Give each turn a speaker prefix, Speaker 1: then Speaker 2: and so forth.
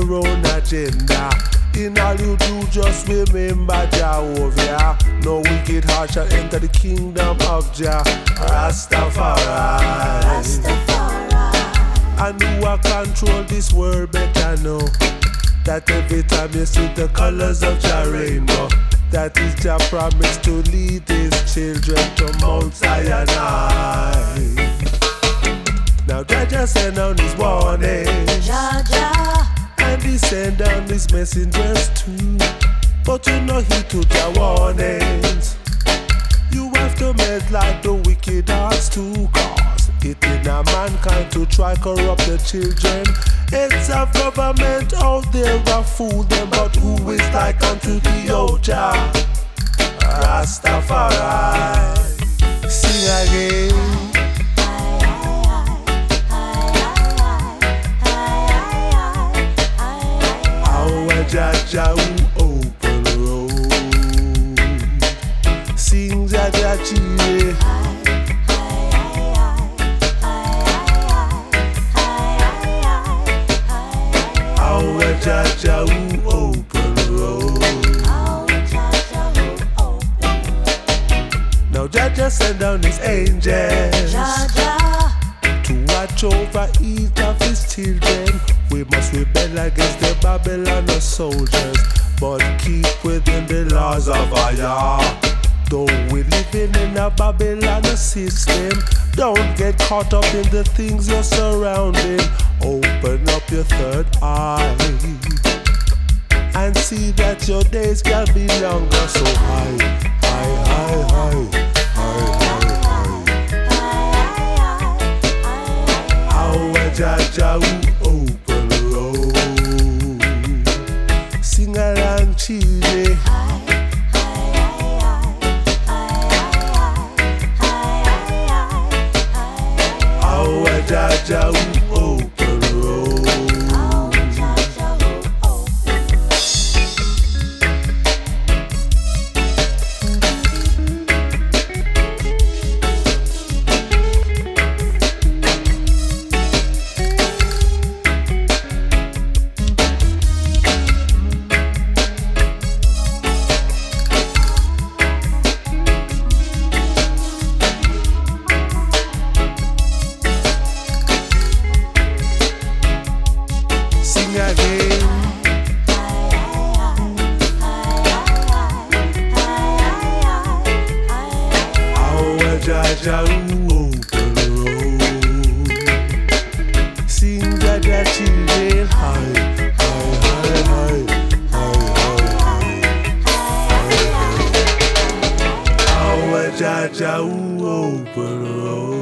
Speaker 1: your own agenda. In all you do, just remember Jehovah. No wicked heart shall enter the kingdom of Jah. Rastafari. And who will control this world better know that every time you see the colors of Jah rainbow, that is Jah promise to lead his children to Mount Sinai. Now Jah just send down his warnings, and he send down his messengers too. But you know he took Jah warnings. You have to melt like the wicked hearts too, cause it in a mankind to try corrupt the children. Heads of government out there a fool them, but who is like unto the old Jah? Rastafari. Sing again. Jah Jah who open road. Sing Jah Jah Chile. Our Jah Jah who open road. Now Jah Jah send down his angels to watch over each of his children. We must rebel against the Babylon soldiers, but keep within the laws of Jah. Though we living in a Babylon system, don't get caught up in the things you're surrounding. Open up your third eye and see that your days can be longer. So high, high, high, high, high, high, high. Our Jah Jah who open road. Sing along Chile. Our Jah Jah who open road. Jah Jah who open road. Sing Jah Jah children high, high, high, high, high, high, high, high. Our Jah Jah who open road.